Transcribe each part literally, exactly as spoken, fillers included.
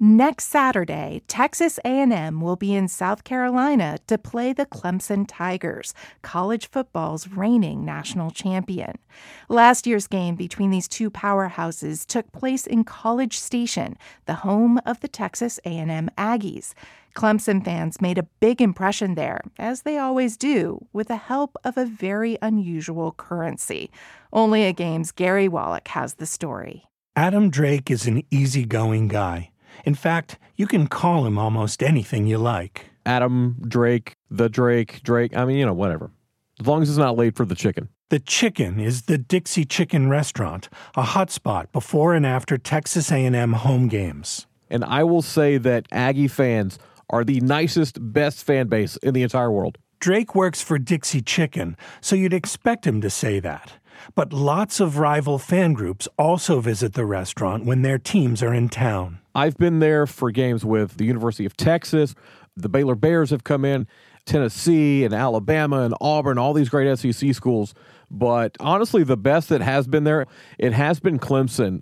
Next Saturday, Texas A and M will be in South Carolina to play the Clemson Tigers, college football's reigning national champion. Last year's game between these two powerhouses took place in College Station, the home of the Texas A and M Aggies. Clemson fans made a big impression there, as they always do, with the help of a very unusual currency. Only a Game's Gary Wallach has the story. Adam Drake is an easygoing guy. In fact, you can call him almost anything you like. Adam, Drake, the Drake, Drake, I mean, you know, whatever. As long as it's not late for the chicken. The Chicken is the Dixie Chicken Restaurant, a hotspot before and after Texas A and M home games. And I will say that Aggie fans are the nicest, best fan base in the entire world. Drake works for Dixie Chicken, so you'd expect him to say that. But lots of rival fan groups also visit the restaurant when their teams are in town. I've been there for games with the University of Texas. The Baylor Bears have come in, Tennessee and Alabama and Auburn, all these great S E C schools. But honestly, the best that has been there, it has been Clemson.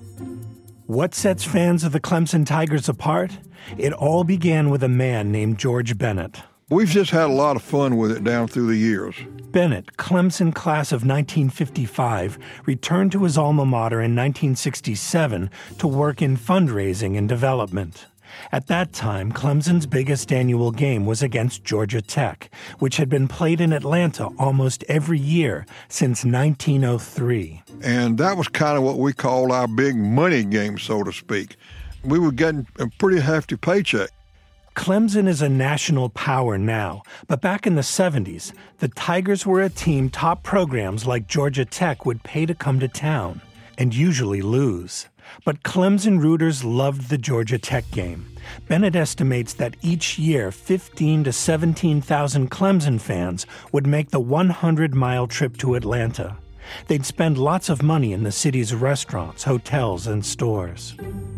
What sets fans of the Clemson Tigers apart? It all began with a man named George Bennett. We've just had a lot of fun with it down through the years. Bennett, Clemson class of nineteen fifty-five, returned to his alma mater in nineteen sixty-seven to work in fundraising and development. At that time, Clemson's biggest annual game was against Georgia Tech, which had been played in Atlanta almost every year since nineteen oh three. And that was kind of what we called our big money game, so to speak. We were getting a pretty hefty paycheck. Clemson is a national power now, but back in the seventies, the Tigers were a team top programs like Georgia Tech would pay to come to town, and usually lose. But Clemson rooters loved the Georgia Tech game. Bennett estimates that each year, fifteen to seventeen thousand Clemson fans would make the one hundred mile trip to Atlanta. They'd spend lots of money in the city's restaurants, hotels, and stores.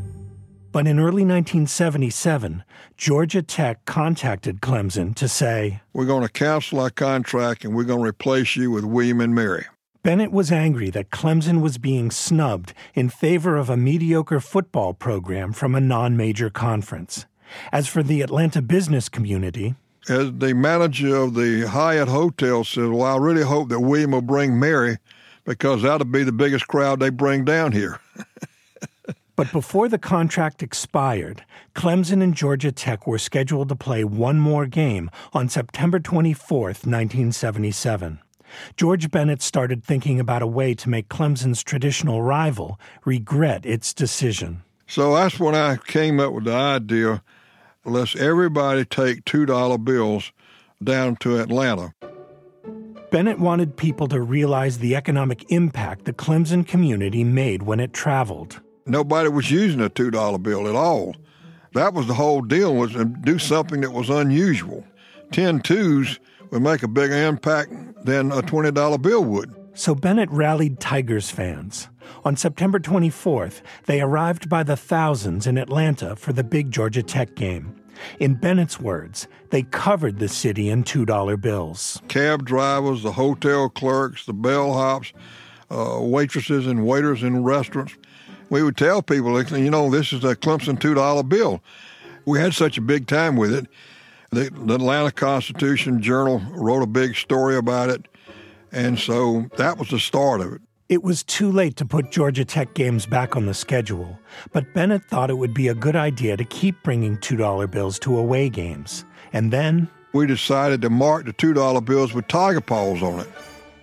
But in early nineteen seventy-seven, Georgia Tech contacted Clemson to say, "We're going to cancel our contract and we're going to replace you with William and Mary." Bennett was angry that Clemson was being snubbed in favor of a mediocre football program from a non-major conference. As for the Atlanta business community, as the manager of the Hyatt Hotel said, "Well, I really hope that William will bring Mary because that'll be the biggest crowd they bring down here." But before the contract expired, Clemson and Georgia Tech were scheduled to play one more game on September twenty-fourth, nineteen seventy-seven. George Bennett started thinking about a way to make Clemson's traditional rival regret its decision. So that's when I came up with the idea, let's everybody take two dollar bills down to Atlanta. Bennett wanted people to realize the economic impact the Clemson community made when it traveled. Nobody was using a two dollar bill at all. That was the whole deal, was to do something that was unusual. Ten twos would make a bigger impact than a twenty dollar bill would. So Bennett rallied Tigers fans. On September twenty-fourth, they arrived by the thousands in Atlanta for the big Georgia Tech game. In Bennett's words, they covered the city in two dollar bills. Cab drivers, the hotel clerks, the bellhops, uh, waitresses and waiters in restaurants. We would tell people, you know, this is a Clemson two dollar bill. We had such a big time with it. The, the Atlanta Constitution-Journal wrote a big story about it, and so that was the start of it. It was too late to put Georgia Tech games back on the schedule, but Bennett thought it would be a good idea to keep bringing two dollar bills to away games. And then we decided to mark the two dollar bills with tiger paws on it.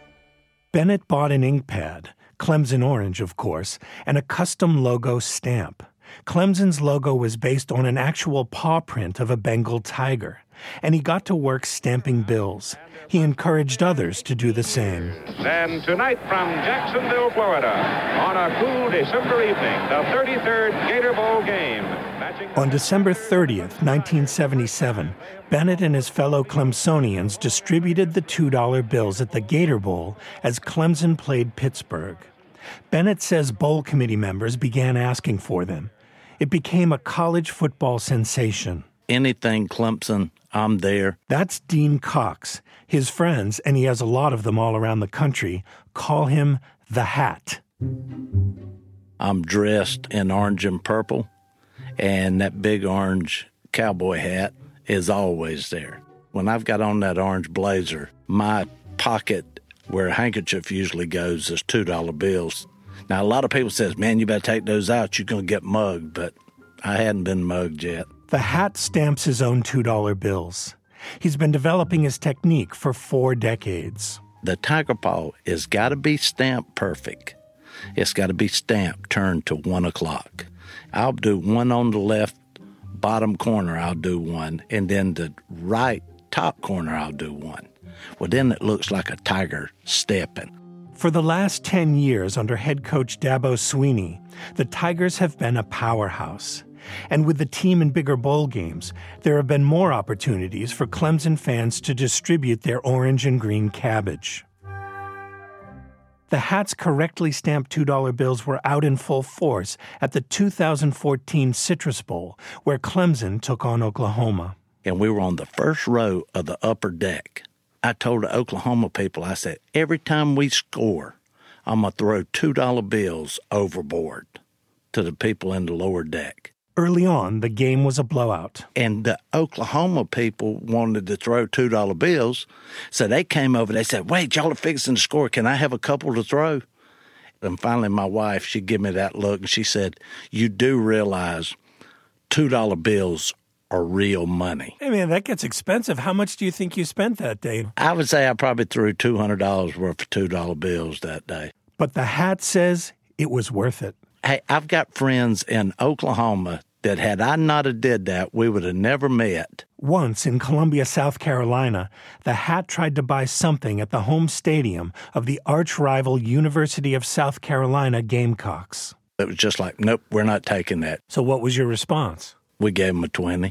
Bennett bought an ink pad, Clemson orange, of course, and a custom logo stamp. Clemson's logo was based on an actual paw print of a Bengal tiger, and he got to work stamping bills. He encouraged others to do the same. And tonight from Jacksonville, Florida, on a cool December evening, the thirty-third Gator Bowl game. On December thirtieth, nineteen seventy-seven, Bennett and his fellow Clemsonians distributed the two dollar bills at the Gator Bowl as Clemson played Pittsburgh. Bennett says bowl committee members began asking for them. It became a college football sensation. Anything Clemson, I'm there. That's Dean Cox. His friends, and he has a lot of them all around the country, call him the Hat. I'm dressed in orange and purple, and that big orange cowboy hat is always there. When I've got on that orange blazer, my pocket where a handkerchief usually goes is two dollar bills. Now, a lot of people says, man, you better take those out. You're going to get mugged, but I hadn't been mugged yet. The hat stamps his own two dollar bills. He's been developing his technique for four decades. The tiger paw has got to be stamped perfect. It's got to be stamped turned to one o'clock. I'll do one on the left bottom corner, I'll do one, and then the right top corner, I'll do one. Well, then it looks like a tiger stepping. For the last ten years under head coach Dabo Swinney, the Tigers have been a powerhouse. And with the team in bigger bowl games, there have been more opportunities for Clemson fans to distribute their orange and green cabbage. The Hats' correctly stamped two dollar bills were out in full force at the two thousand fourteen Citrus Bowl, where Clemson took on Oklahoma. And we were on the first row of the upper deck. I told the Oklahoma people, I said, every time we score, I'm going to throw two dollar bills overboard to the people in the lower deck. Early on, the game was a blowout. And the Oklahoma people wanted to throw two dollar bills, so they came over. They said, wait, y'all are fixing to score. Can I have a couple to throw? And finally, my wife, she gave me that look, and she said, you do realize two dollar bills are real money. Hey, man, that gets expensive. How much do you think you spent that day? I would say I probably threw two hundred dollars worth of two dollar bills that day. But the Hat says it was worth it. Hey, I've got friends in Oklahoma that had I not have did that, we would have never met. Once in Columbia, South Carolina, the Hat tried to buy something at the home stadium of the arch-rival University of South Carolina Gamecocks. It was just like, nope, we're not taking that. So what was your response? We gave them a twenty.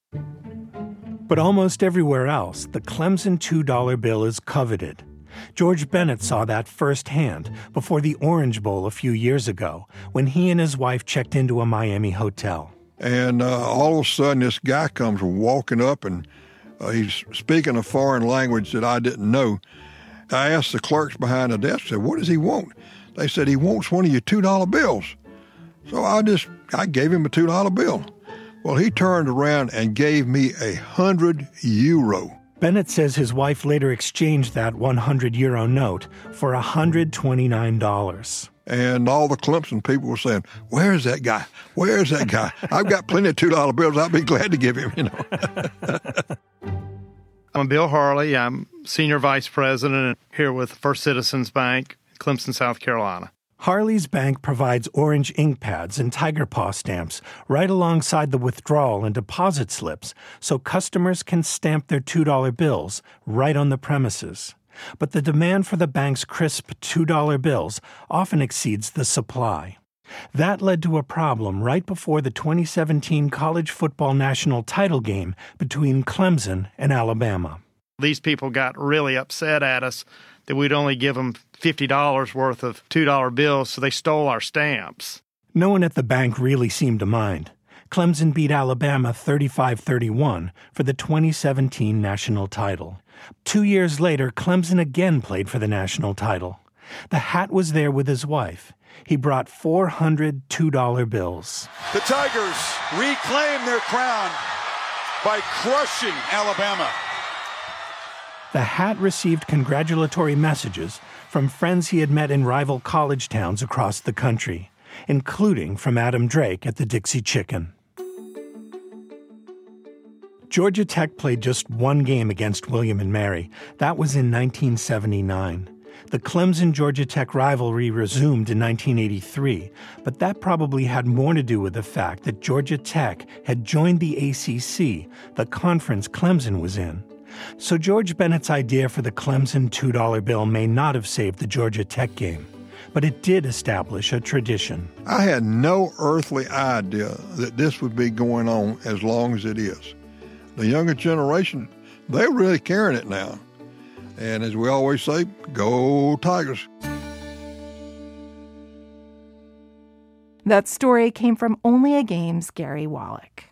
But almost everywhere else, the Clemson two dollar bill is coveted. George Bennett saw that firsthand before the Orange Bowl a few years ago when he and his wife checked into a Miami hotel. And uh, all of a sudden, this guy comes walking up, and uh, he's speaking a foreign language that I didn't know. I asked the clerks behind the desk, I said, what does he want? They said, he wants one of your two dollar bills. So I just, I gave him a two dollar bill. Well, he turned around and gave me a hundred euro. Bennett says his wife later exchanged that one hundred euro note for one hundred twenty-nine dollars. And all the Clemson people were saying, where's that guy? Where's that guy? I've got plenty of two dollar bills. I'd be glad to give him, you know. I'm Bill Harley. I'm Senior Vice President here with First Citizens Bank, Clemson, South Carolina. Harley's Bank provides orange ink pads and tiger paw stamps right alongside the withdrawal and deposit slips so customers can stamp their two dollar bills right on the premises. But the demand for the bank's crisp two dollar bills often exceeds the supply. That led to a problem right before the twenty seventeen college football national title game between Clemson and Alabama. These people got really upset at us that we'd only give them fifty dollars worth of two dollar bills, so they stole our stamps. No one at the bank really seemed to mind. Clemson beat Alabama thirty-five thirty-one for the twenty seventeen national title. Two years later, Clemson again played for the national title. The Hat was there with his wife. He brought four hundred two dollar bills. The Tigers reclaim their crown by crushing Alabama. The Hat received congratulatory messages from friends he had met in rival college towns across the country, including from Adam Drake at the Dixie Chicken. Georgia Tech played just one game against William and Mary. That was in nineteen seventy-nine. The Clemson-Georgia Tech rivalry resumed in nineteen eighty-three, but that probably had more to do with the fact that Georgia Tech had joined the A C C, the conference Clemson was in. So George Bennett's idea for the Clemson two dollar bill may not have saved the Georgia Tech game, but it did establish a tradition. I had no earthly idea that this would be going on as long as it is. The younger generation, they're really carrying it now. And as we always say, go Tigers. That story came from Only a Game's Gary Wallach.